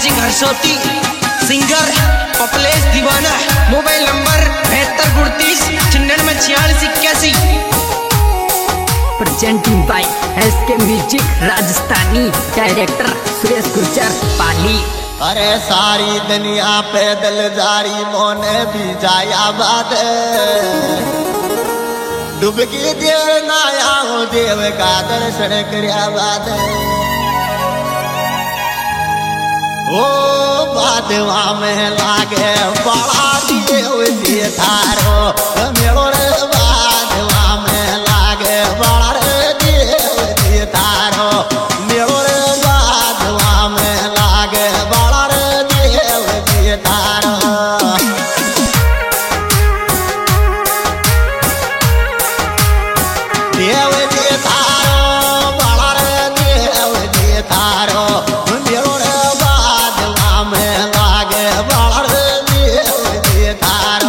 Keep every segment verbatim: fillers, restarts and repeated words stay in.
Music हरसोती, singer Paplesh दीवाना, mobile number बहत्तर उनतीस छिन्नवे छियालीस इक्यासी। Presenting by S K music Rajasthani, director Suresh Gurjar Pali. अरे सारी दुनिया पैदल जारी मोने भी जाया बात डुबकी देव नाया हो देव का दर्शन करया बात ओ बादवा में लागे बड़ा देव दिए थारो मेड़ो रे बादवा में लागे बड़ा रे देव दिए थारो मेड़ो रे बादवा में लागे बड़ा रे देव दिए थारो देव दिए थारो बड़ा रे देव दिए थारो मेड़ो रे बादवा में लागे बड़ा रे देव दिए थारो।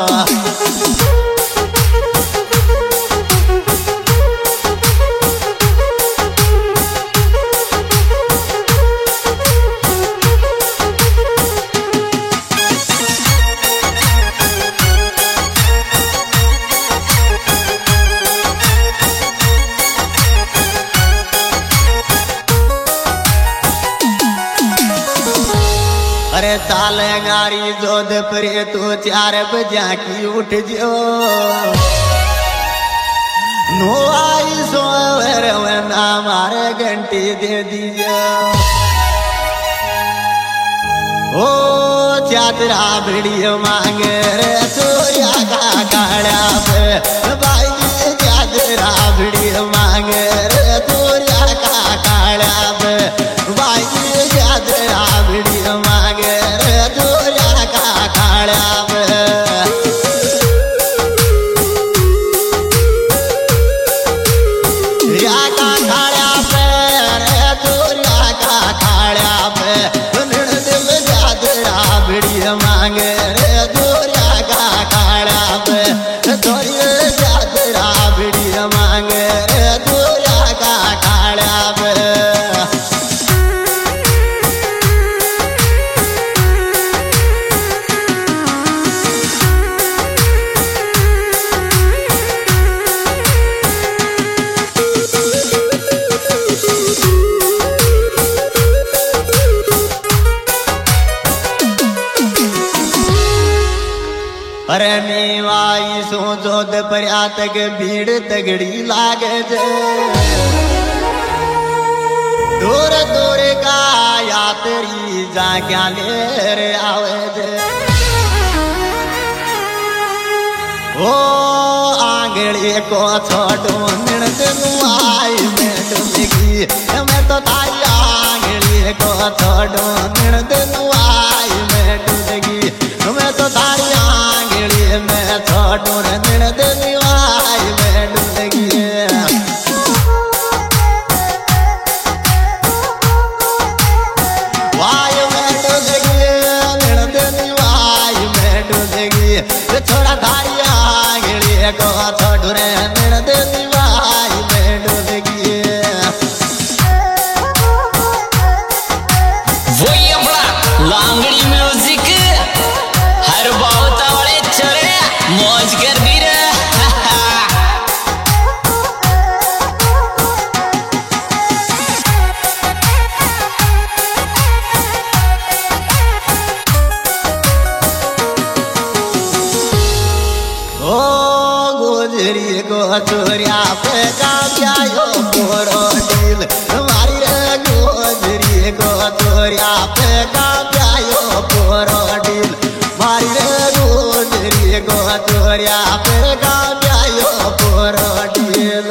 अरे ताले गारी जोधपुर तू चार बजा की उठ जो नो आई सोवर ना मारे घंटी दे दीजो ओ चादरा वीडियो मांगे रे सूर्या का काड़ा पे भाई चादरा वीडियो मांगे रे सूर्या का काड़ा पे भाई चादरा वीडियो मांगे रे सूर्या का काड़ा पे सूर्या का काड़ा पे रे सूर्या का काड़ा पे वीडियो मांगे रे दूरिया का काड़ा पे दूरिया जातरा वीडियो मांगे रे दूरिया का काड़ा पे अरे नीवाई सो जोध पर्या तक भीड़ तगड़ी लागे जे दूर दूर का यात्री जाग्या ले रे आवे जे ओ आंगड़ी को छोड़ो निर्द नुआई में डूबेगी मैं तो तारी आंगड़ी को छोड़ो निर्द नुआई में डूबेगी मैं तो तारी मैं छोटू निर्द निवाई में डूबेगी वायु में डूबेगी निर्द निवाई में डूबेगी छोड़ा धारी आंगड़ी को छोटू रे निर्द निवाई में डूबेगी वही अपना लांगड़ी म्यूजिक हर बावता वाले चले मौज कर भी रे ओ गुजरी को चोरिया पे काब्यायो पोरो दिल हमारी रे गुजरी को चोरिया पे काब्यायो पोरो दिल मारी रे गुजरी को चोरिया पे काब्यायो पोरो दिल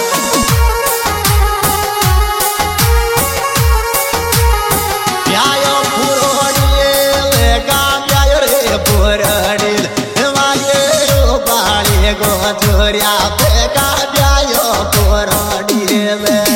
प्यायो पोरो दिल काब्यायो रे पोरो दिल गो चोरिया पे का ब्यायो पोरो दिल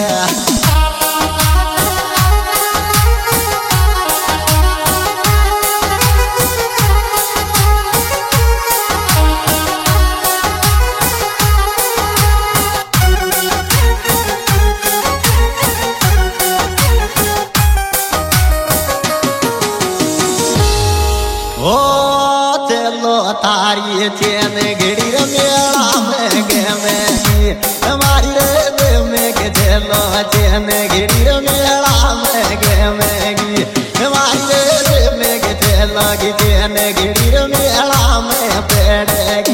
तारी चैन घड़ी रे मेला में गे में हमारी रे दे में के चलो चैन घड़ी रे मेला में गे में हमारी रे दे में के चलो की चैन घड़ी रे मेला में पड़ेगी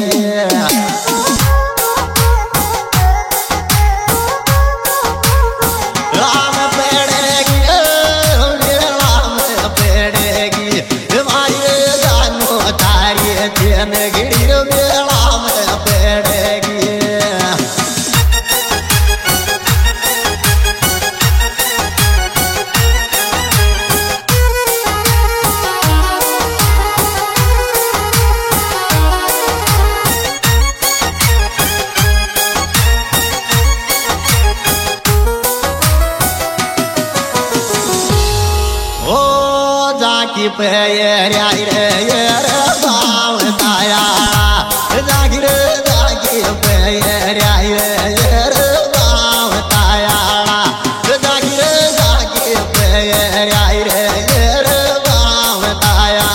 जाकी पे ये रे ये रे बाव ताया जागी रे जाकी पे ये रे ये रे बाव ताया जागी रे जाकी पे ये रे ये रे बाव ताया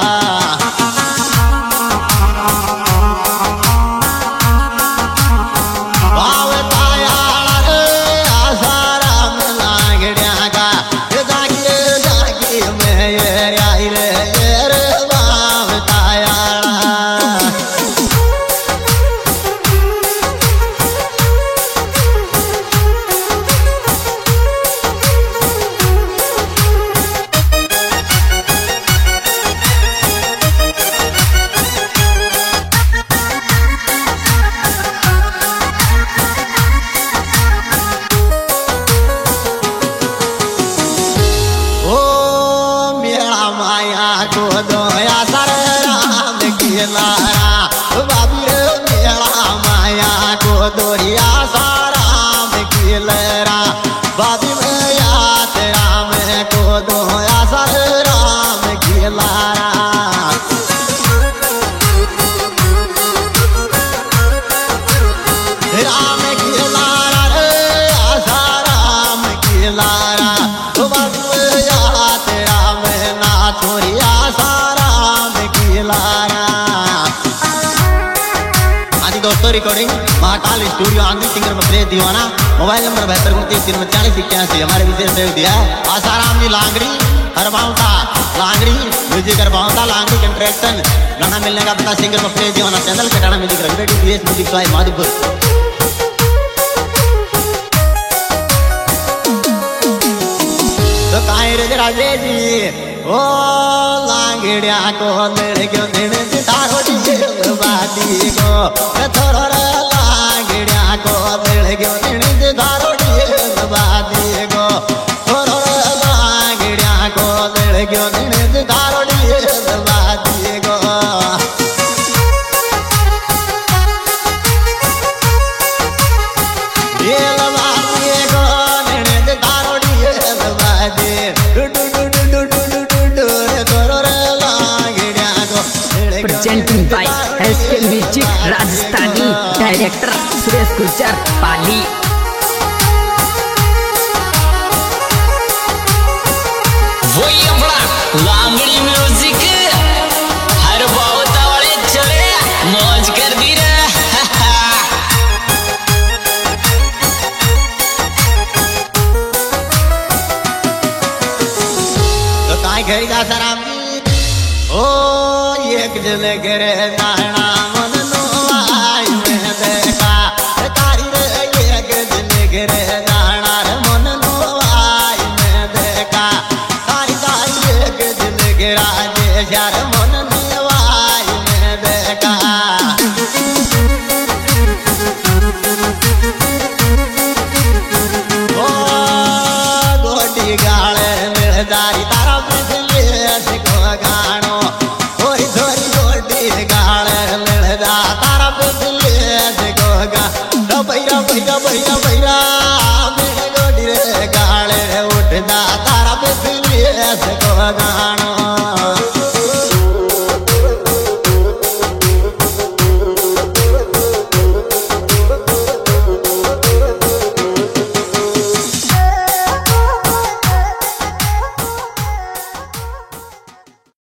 बाव ताया रे आसारा में लागड़िया का जागी रे जाकी में ये बाबी रे मेला माया को दोरिया साराम किलरा बाबी मैया राम को दोया सर राम किलारा राम किलारा रे आशा राम किलारा बाबी मैया राम ना छोरिया साराम किलारा दोस्तों रिकॉर्डिंग महाकाल स्टूडियो आंधी सिंगर मप्रेत दीवाना मोबाइल नंबर बहत्तर उनतीस तीन में चालीस इक्यासी हमारे विशेष सहयोग दिया है आसाराम जी लांगड़ी हरबाउता लांगड़ी म्यूजिक हरबाउता लांगड़ी कंट्रैक्शन गाना मिलने का पता सिंगर मप्रेत दीवाना चैनल कटाना म्यूजिक रघुरेडी बीएस म्यूजिक सॉय माधुपुर तो काहे रे राजे जी ओ लांगड़िया को लड़कियों दिन तारो डी बादी को थोड़ा लांगड़िया को लड़कियों दिन तारो डी बादी को थोड़ा लांगड़िया को लड़कियों दिन तारो डी बादी को ये लबादी को दिन तारो डी बादी presenting by S K music Rajasthani director Suresh Gurjar Pali वही अपना लांगड़ी म्यूजिक हर बहुत वाले चले मौज कर दी रे तो काहे घरी जा सराम ओ एक जल गिरे नाना मन नो आई में देखा तारी रे एक जल गिरे नाना मन नो आई में देखा तारी तारी एक जल गिरा जे यार मन नो आई में देखा ओ गोटी गाले मिलदारी तारा बिजली को गानो भैरा भैरा भैरा भैरा मेरे गोडी रे गाले उठदा तारा पे दिल को गाना